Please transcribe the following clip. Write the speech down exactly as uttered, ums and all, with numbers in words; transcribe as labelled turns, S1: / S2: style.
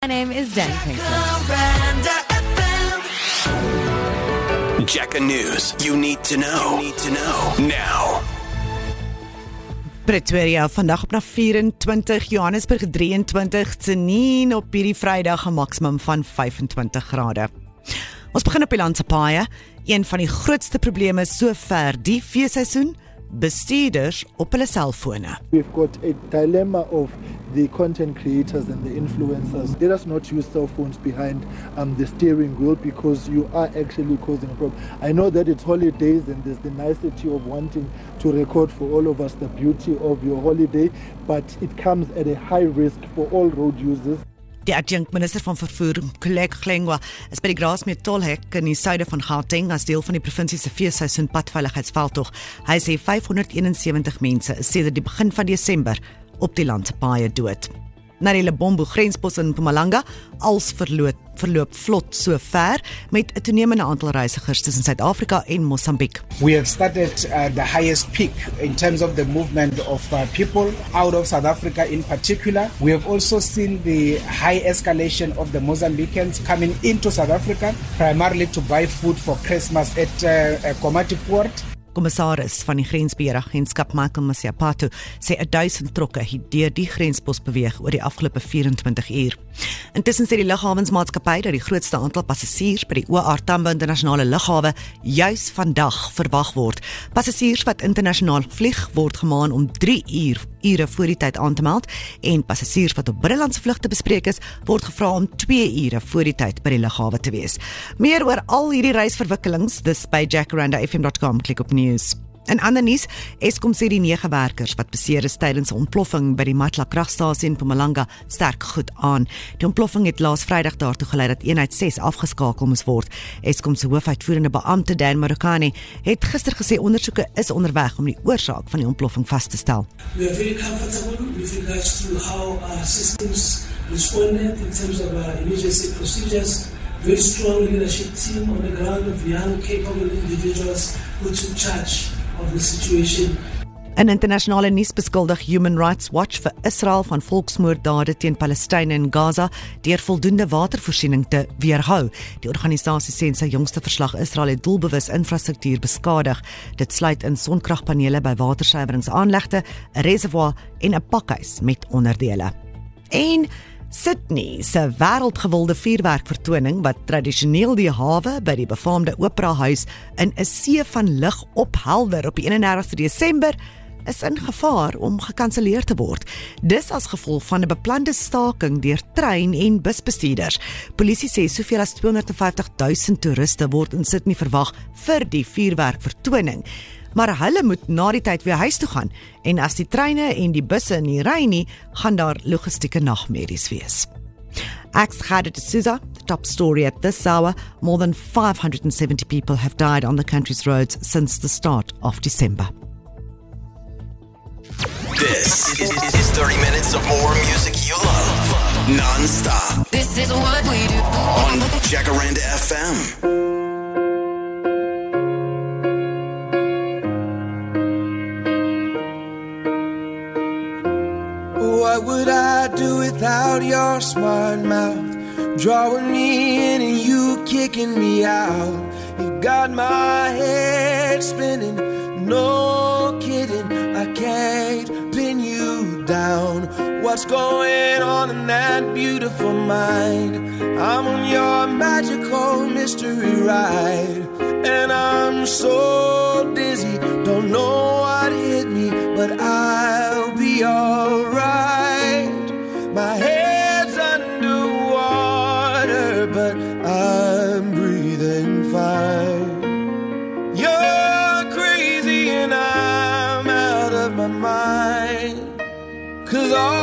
S1: My name is Dan Pinkley.
S2: Jacka News. You need to know. You need to know now.
S3: Pretoria vandag op na vyf-en-twintig, Johannesburg drie-en-twintig, Tsenin op hierdie Vrydag 'n maksimum van vyf-en-twintig grade. Ons begin op die land se paaie. Een van die grootste probleme sover die feesseisoen, bestuurders op hulle selfone.
S4: We've got a dilemma of the content creators and the influencers. Let us not use cell phones behind um, the steering wheel because you are actually causing a problem. I know that it's holidays and there's the nicety of wanting to record for all of us the beauty of your holiday, but it comes at a high risk for all road users.
S3: Die adjunkt minister van vervoer, Khuleko Glengwa, is by die Graasmeer tolhek in die suide van Gauteng as deel van die provinsie se feesseisoen padveiligheidsveldtog. Hy sê vyfhonderdeenensewentig mense is sedert die begin van Desember op die land se paaie dood. Na die Lebombo grenspos in Mpumalanga, als verloop, verloop vlot so ver met 'n toenemende aantal reisigers tussen Suid-Afrika en Mosambiek.
S5: We have started uh, the highest peak in terms of the movement of uh, people out of South Africa in particular. We have also seen the high escalation of the Mozambicans coming into South Africa, primarily to buy food for Christmas at uh, Komati Port.
S3: Kommissaris van die grensbeheeragentskap Michael Masiapato sê duisend trokke het deur die grenspos beweeg oor die afgelope vyf-en-twintig uur. Intussen sê die lughawensmaatskappy dat die grootste aantal passasiers by die O R Tambo internasionale lughawe juis vandag verwag word. Passasiers wat internasionaal vlieg word gemaan om drie uur ure voor die tyd aan te meld en passasiers wat op binnelandse vlugte bespreek is, word gevra om twee ure voor die tyd by die lughawe te wees. Meer oor al hierdie reisverwikkelings dis by jacaranda f m dot com, klik op news. In ander nuus, Eskom sê die nege werkers wat beseer is tydens 'n ontploffing by die Matla kragstasie in Mpumalanga sterk goed aan. Die ontploffing het laas Vrydag daartoe gelei dat eenheid ses afgeskakel moes word. Eskom se hoofuitvoerende beampte Dan Marokane het gister gesê ondersoeke is onderweg om die oorsaak van die ontploffing vas te stel.
S6: We are very comfortable with regards to how our systems responded in terms of our emergency procedures. Very strong leadership team on the ground of young, capable individuals who took charge of the situation.
S3: In internasionale nuus beskuldig Human Rights Watch vir Israel van volksmoorddade teen Palestynë in Gaza deur voldoende watervoorsiening te weerhou. Die organisasie sê in sy jongste verslag Israel het doelbewus infrastruktuur beskadig. Dit sluit in sonkragpanele by watersuiweringsaanlegte, 'n reservoir en 'n pakhuis met onderdele. En Sydney se wêreldgewilde vuurwerkvertoning wat tradisioneel die hawe by die befaamde Opera Huis in 'n see van lig ophelder op die eenendertigste Desember is in gevaar om gekanselleer te word. Dis as gevolg van 'n beplande staking deur trein- en busbestuurders. Polisie sê soveel as tweehonderdvyftig duisend toeriste word in Sydney verwag vir die vuurwerkvertoning. Maar hulle moet na die tyd weer huis toe gaan en as die treine en die busse nie ry nie, gaan daar logistieke nagmerries wees. Ek's Khadija D'Souza, the top story at this hour. More than five hundred seventy people have died on the country's roads since the start of December.
S2: This is thirty minutes of more music you love, non-stop.
S7: This is what we do
S2: on Jacaranda F M.
S8: What would I do without your smart mouth? Drawing me in and you kicking me out. You got my head spinning, no kidding. I can't pin you down. What's going on in that beautiful mind? I'm on your magical mystery ride, and I'm so dizzy, don't know what hit me, but I'll be alright. My head's underwater, but I'm breathing fine. You're crazy and I'm out of my mind, 'cause all